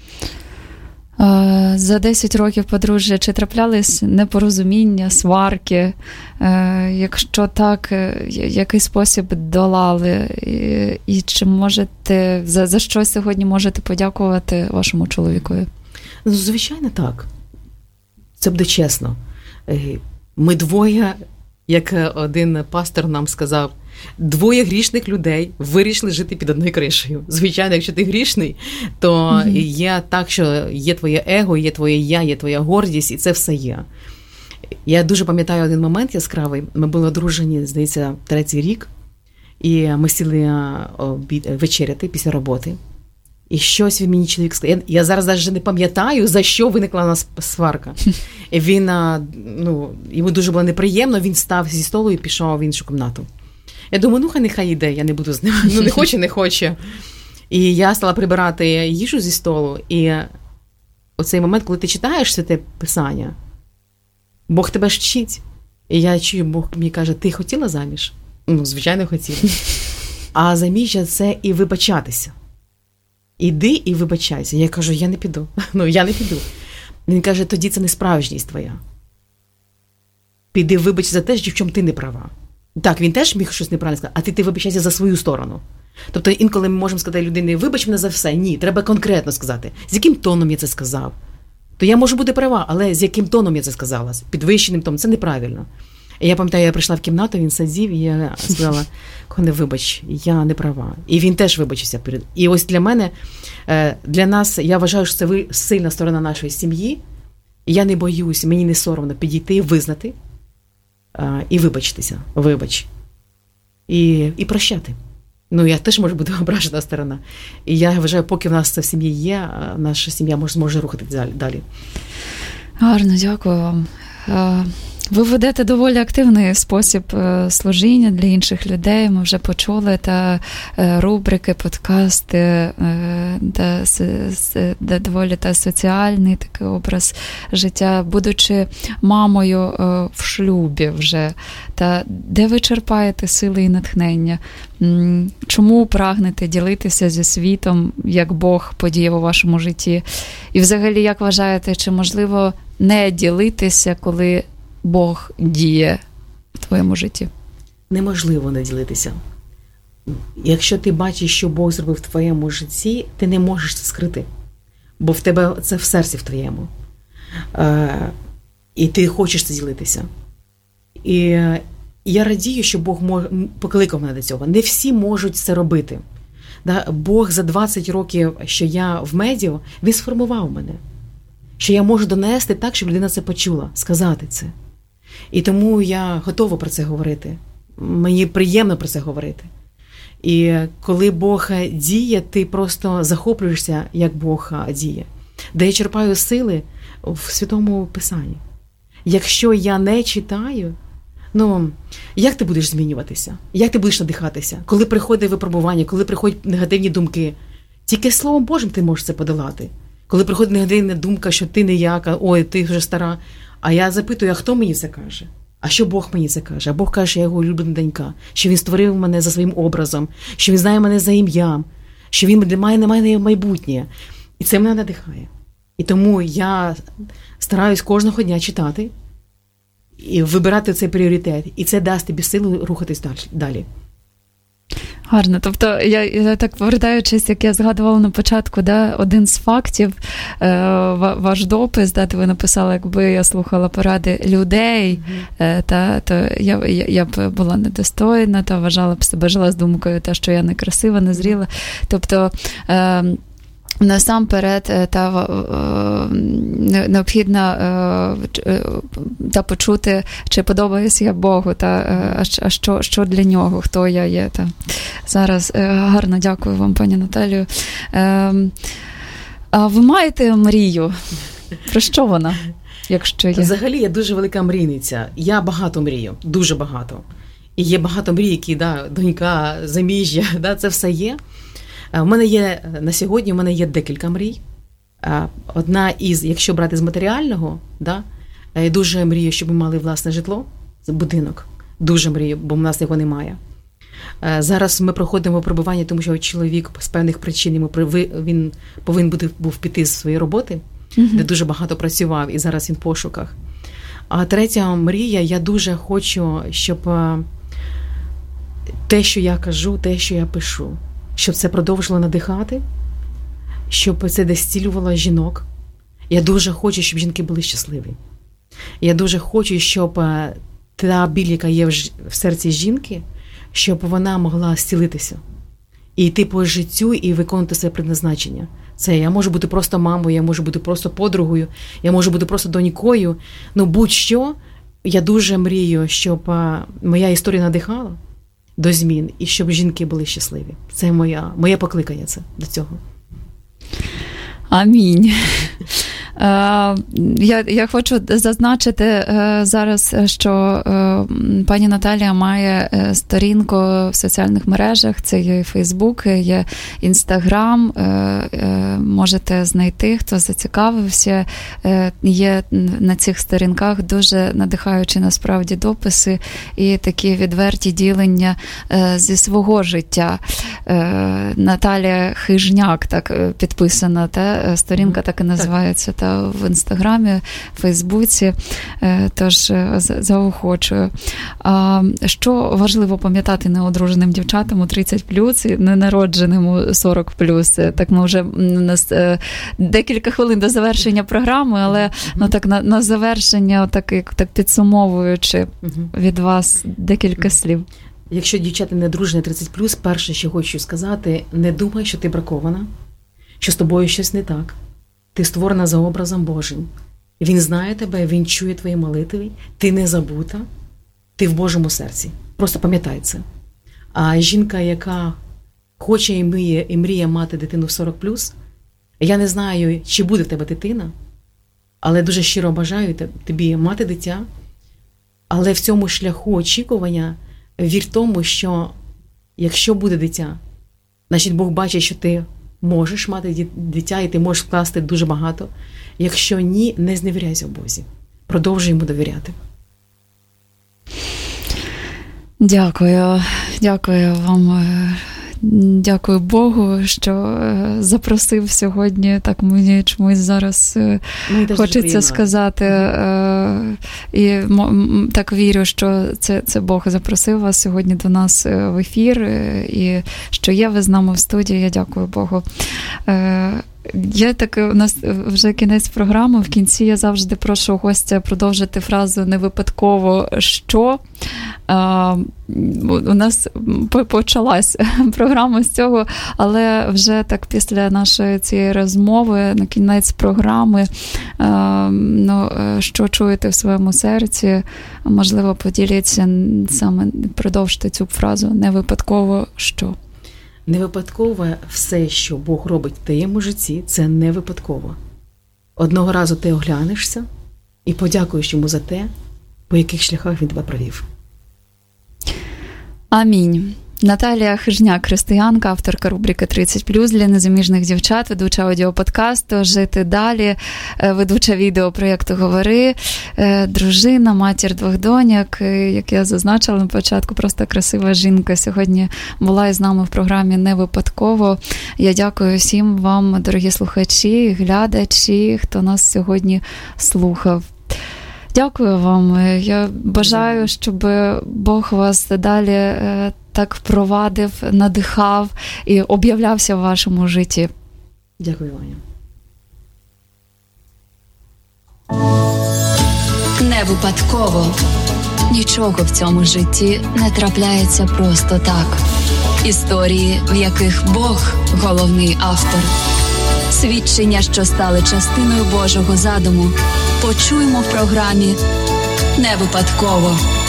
За десять років подружжя, чи траплялись непорозуміння, сварки? Якщо так, який спосіб долали? І чи можете, за, за що сьогодні можете подякувати вашому чоловікові? Ну, звичайно, так. Це буде чесно. Ми двоє, як один пастор нам сказав, двоє грішних людей вирішили жити під одною кришею. Звичайно, якщо ти грішний, то mm-hmm. є так, що є твоє его, є твоє я, є твоя гордість, і це все є. Я дуже пам'ятаю один момент яскравий. Ми були одружені, здається, третій рік, і ми сіли вечеряти після роботи. І щось він мені чоловік сказав. Я, я зараз навіть не пам'ятаю, за що виникла у нас сварка. І він, ну, йому дуже було неприємно, він став зі столу і пішов в іншу кімнату. Я думаю, ну хай нехай йде, я не буду з ним. Ну не хоче, не хоче. І я стала прибирати їжу зі столу. І оцей момент, коли ти читаєш це те писання, Бог тебе ж вчить. І я чую, Бог мені каже, ти хотіла заміж? Ну, звичайно, хотіла. А заміжжя – це і вибачатися. Іди і вибачайся. Я кажу, я не піду. Ну, я не піду. Він каже, тоді це не справжність твоя. Піди вибач за те, в чому ти не права. Так, він теж міг щось неправильно сказати, а ти, ти вибачайся за свою сторону. Тобто інколи ми можемо сказати людині, вибач мене за все. Ні, треба конкретно сказати. З яким тоном я це сказав? То я можу бути права, але з яким тоном я це сказала? З підвищеним тоном. Це неправильно. І я пам'ятаю, я прийшла в кімнату, він сидів, і я сказала, кохане, вибач, я не права. І він теж вибачився перед. І ось для мене, для нас, я вважаю, що це сильна сторона нашої сім'ї. І я не боюсь, мені не соромно підійти, визнати і вибачитися. Вибач. І, і прощати. Ну, я теж можу бути ображена сторона. І я вважаю, поки в нас це в сім'ї є, наша сім'я може, зможе рухатися далі. Гарно, дякую вам. Ви ведете доволі активний спосіб служіння для інших людей. Ми вже почули та рубрики, подкасти, та, та доволі та соціальний такий образ життя, будучи мамою в шлюбі вже. Та де ви черпаєте сили і натхнення? Чому прагнете ділитися зі світом, як Бог подіяв у вашому житті? І взагалі, як вважаєте, чи можливо не ділитися, коли Бог діє в твоєму житті? Неможливо не ділитися. Якщо ти бачиш, що Бог зробив в твоєму житті, ти не можеш це скрити. Бо в тебе це в серці в твоєму. Е, і ти хочеш це ділитися. І я радію, що Бог мож, покликав мене до цього. Не всі можуть це робити. Да? Бог за двадцять років, що я в медіа, Він сформував мене. Що я можу донести так, щоб людина це почула, сказати це. І тому я готова про це говорити. Мені приємно про це говорити. І коли Бог діє, ти просто захоплюєшся, як Бог діє. Де я черпаю сили в Святому Писанні. Якщо я не читаю, ну, як ти будеш змінюватися? Як ти будеш надихатися? Коли приходить випробування, коли приходять негативні думки, тільки Словом Божим ти можеш це подолати. Коли приходить негативна думка, що ти ніяка, ой, ти вже стара. А я запитую, а хто мені це каже? А що Бог мені це каже? А Бог каже, що я його улюблена донька, що Він створив мене за своїм образом, що Він знає мене за ім'ям, що Він для мене має майбутнє. І це мене надихає. І тому я стараюсь кожного дня читати і вибирати цей пріоритет. І це дасть тобі силу рухатись далі. Гарно. Тобто, я, я так повертаючись, як я згадувала на початку, да, один з фактів, е, ваш допис, да, де ви написали, якби я слухала поради людей, е, та, то я, я, я б була недостойна, та вважала б себе, жила з думкою, та, що я некрасива, незріла. Тобто, е, насамперед, та необхідно та почути, чи подобаюся я Богу, та а що, що для нього, хто я є. Та. Зараз гарно дякую вам, пані Наталію. А ви маєте мрію? Про що вона, якщо є? Взагалі, я дуже велика мрійниця. Я багато мрію, дуже багато. І є багато мрій, які, да, донька, заміжжя, да, це все є. У мене є, на сьогодні у мене є декілька мрій. Одна із, якщо брати з матеріального, да, я дуже мрію, щоб ми мали власне житло, будинок. Дуже мрію, бо в нас його немає. Зараз ми проходимо випробування, тому що чоловік з певних причин, він повинен бути, був піти з своєї роботи, mm-hmm. де дуже багато працював, і зараз він в пошуках. А третя мрія, я дуже хочу, щоб те, що я кажу, те, що я пишу, щоб це продовжило надихати, щоб це десь зцілювало жінок. Я дуже хочу, щоб жінки були щасливі. Я дуже хочу, щоб та біль, яка є в серці жінки, щоб вона могла зцілитися. І йти по життю, і виконувати своє предназначення. Це я можу бути просто мамою, я можу бути просто подругою, я можу бути просто донькою. Ну, будь-що, я дуже мрію, щоб моя історія надихала до змін, і щоб жінки були щасливі. Це моя, моє покликання це, до цього. Амінь. Я, я хочу зазначити зараз, що пані Наталія має сторінку в соціальних мережах, це є Фейсбук, є Інстаграм, можете знайти, хто зацікавився. Є на цих сторінках дуже надихаючі насправді дописи і такі відверті ділення зі свого життя. Наталія Хижняк так підписана, та сторінка так і називається, та в Інстаграмі, в Фейсбуці, тож заохочую. Що важливо пам'ятати неодруженим дівчатам у тридцять плюс і ненародженим у сорок плюс? Так ми вже, у нас декілька хвилин до завершення програми, але ну, так, на, на завершення, так, так підсумовуючи від вас декілька слів. Якщо дівчата не одружені тридцять плюс, перше, що хочу сказати, не думай, що ти бракована, що з тобою щось не так. Ти створена за образом Божим. Він знає тебе, він чує твої молитви, ти не забута, ти в Божому серці. Просто пам'ятай це. А жінка, яка хоче і мріє, і мріє мати дитину в сорок плюс. Я не знаю, чи буде в тебе дитина, але дуже щиро бажаю тобі мати дитя. Але в цьому шляху очікування вір тому, що якщо буде дитя, значить Бог бачить, що ти можеш мати дитя і ти можеш вкласти дуже багато. Якщо ні, не зневіряйся в Бозі. Продовжуй йому довіряти. Дякую. Дякую вам. Дякую Богу, що запросив сьогодні, так мені чомусь зараз хочеться сказати. І так вірю, що це, це Бог запросив вас сьогодні до нас в ефір, і що є ви з нами в студії. Я дякую Богу. Я так, у нас вже кінець програми, в кінці я завжди прошу гостя продовжити фразу «не випадково що». А, у нас почалась програма з цього, але вже так після нашої цієї розмови, на кінець програми, а, ну, що чуєте в своєму серці, можливо, поділіться саме, продовжити цю фразу «не випадково що». Не випадково все, що Бог робить в твоєму житті, це не випадково. Одного разу ти оглянешся і подякуєш йому за те, по яких шляхах він тебе провів. Амінь. Наталія Хижняк, християнка, авторка рубрики тридцять плюс для незаміжних дівчат, ведуча аудіоподкасту «Жити далі», ведуча відеопроєкту «Говори», дружина, матір двох доньок, як я зазначила на початку, просто красива жінка. Сьогодні була із нами в програмі «Не випадково». Я дякую всім вам, дорогі слухачі, глядачі, хто нас сьогодні слухав. Дякую вам. Я бажаю, щоб Бог вас далі так впровадив, надихав і об'являвся в вашому житті. Дякую, Ваня. Не випадково. Нічого в цьому житті не трапляється просто так. Історії, в яких Бог – головний автор. Свідчення, що стали частиною Божого задуму, почуємо в програмі «Не випадково».